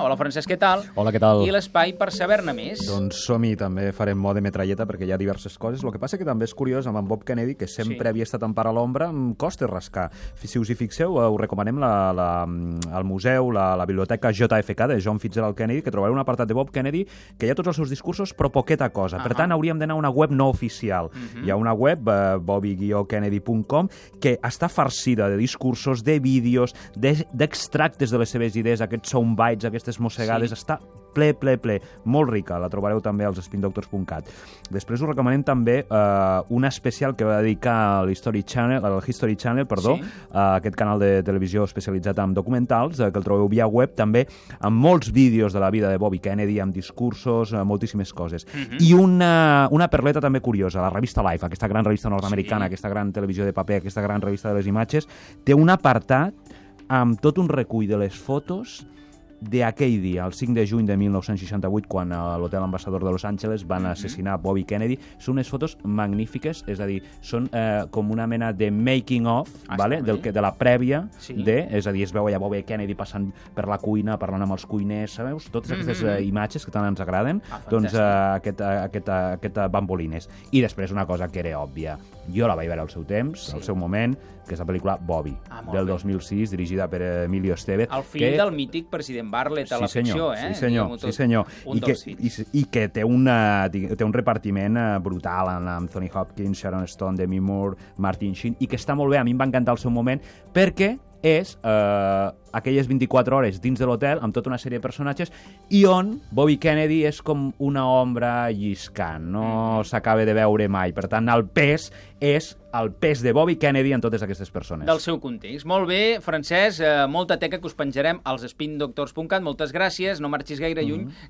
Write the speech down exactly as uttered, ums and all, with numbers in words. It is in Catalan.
Hola, Francesc, què tal? Hola, què tal? I l'espai per saber-ne més. Doncs som-hi, també farem mode metralleta perquè hi ha diverses coses. El que passa que també és curiós amb en Bob Kennedy, que sempre Sí. havia estat en part a l'ombra, em costa rascar. Si us hi fixeu, eh, us recomanem la, la, el museu, la, la biblioteca J F K de John Fitzgerald Kennedy, que trobareu un apartat de Bob Kennedy que hi ha tots els seus discursos, però poqueta cosa. Per Ahà. tant, hauríem d'anar a una web no oficial. Hi ha una web, eh, bobby kennedy punt com, que està farcida de discursos, de vídeos, de- d'extractes de les seves idees, aquests soundbites, aquestes mossegades, Sí. està ple, ple, ple. Molt rica, la trobareu també als spin doctors punt cat. Després us recomanem també eh, una especial que va dedicar a l'History Channel, al History Channel, perdó, Sí. a aquest canal de televisió especialitzat en documentals, eh, que el trobeu via web, també amb molts vídeos de la vida de Bobby Kennedy, amb discursos, eh, moltíssimes coses. I una, una perleta també curiosa, la revista Life, aquesta gran revista nord-americana, Sí. aquesta gran televisió de paper, aquesta gran revista de les imatges, té un apartat amb tot un recull de les fotos d'aquell dia, el cinc de juny de mil nou-cents seixanta-vuit, quan a l'Hotel Ambassador de Los Angeles van assassinar Bobby Kennedy. Són unes fotos magnífiques, és a dir, són eh, com una mena de making of, Ah, vale? està bé. Del que, de la prèvia, Sí. de, és a dir, es veu allà Bobby Kennedy passant per la cuina, parlant amb els cuiners, sabeu? Totes aquestes eh, imatges que tant ens agraden, Ah, doncs eh, fantàstic. aquest, eh, aquest, eh, aquest eh, bambolines. I després una cosa que era òbvia. Jo la vaig veure al seu temps, Sí. al seu moment, que és la pel·lícula Bobby, Ah, molt del bé. dos mil sis, dirigida per Emilio Estevez. El fill que... del mític president Bartlett a la Sí, senyor, ficció, eh? sí, senyor, Diguem-ho sí, tot. senyor. Un I que, dels i, fills. I que té, una, té un repartiment eh, brutal amb Anthony Hopkins, Sharon Stone, Demi Moore, Martin Sheen, i que està molt bé, a mi em va encantar el seu moment, perquè és eh, aquelles vint-i-quatre hores dins de l'hotel amb tota una sèrie de personatges i on Bobby Kennedy és com una ombra lliscant, no s'acaba de veure mai. Per tant, el pes és el pes de Bobby Kennedy en totes aquestes persones. Del seu context. Molt bé, Francesc, eh, molta teca que us penjarem als spin doctors punt cat. Moltes gràcies, no marxis gaire lluny,